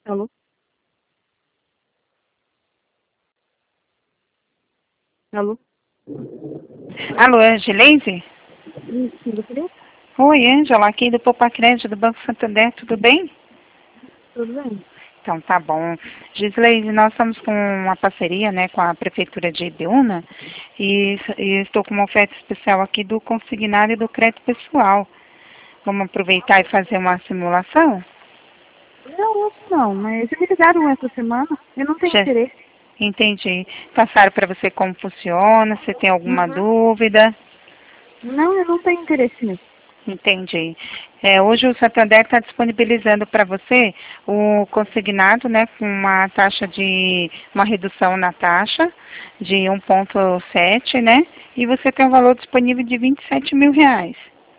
Alô? Alô? Alô, Angelise? Isso, gostaria? Oi, Ângela, aqui do Poupa Crédito do Banco Santander, tudo bem? Tudo bem? Então, tá bom. Gislaine, nós estamos com uma parceria, né, com a Prefeitura de Ibiúna e estou com uma oferta especial aqui do consignado e do crédito pessoal. Vamos aproveitar e fazer uma simulação? Não, hoje não, mas me ligaram essa semana. Eu não tenho Já interesse. entendi. Passaram para você como funciona, você tem alguma Uhum. dúvida? Não, eu não tenho interesse nisso. Entendi. Hoje o Santander está disponibilizando para você o consignado, né, com uma redução na taxa de 1,7, né, e você tem um valor disponível de R$ 27.000.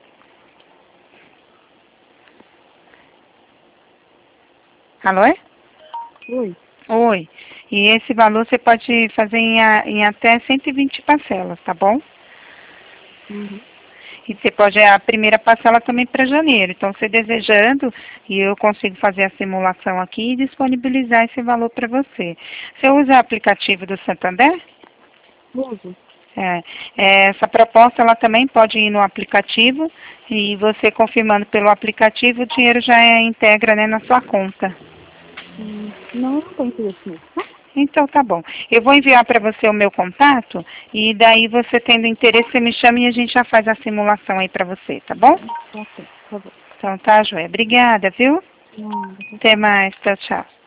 Alô? Oi. Oi. E esse valor você pode fazer em até 120 parcelas, tá bom? Uhum. E você pode, a primeira parcela também para janeiro. Então, você desejando, e eu consigo fazer a simulação aqui e disponibilizar esse valor para você. Você usa o aplicativo do Santander? Uso. Essa proposta, ela também pode ir no aplicativo e você confirmando pelo aplicativo, o dinheiro já integra, né, na sua conta. Não, eu não tenho interesse nisso, tá? Então, tá bom. Eu vou enviar para você o meu contato e daí você tendo interesse, você me chama e a gente já faz a simulação aí para você, tá bom? Tá certo, tá bom. Então tá, Joia. Obrigada, viu? Não, Até mais. Tchau, tchau.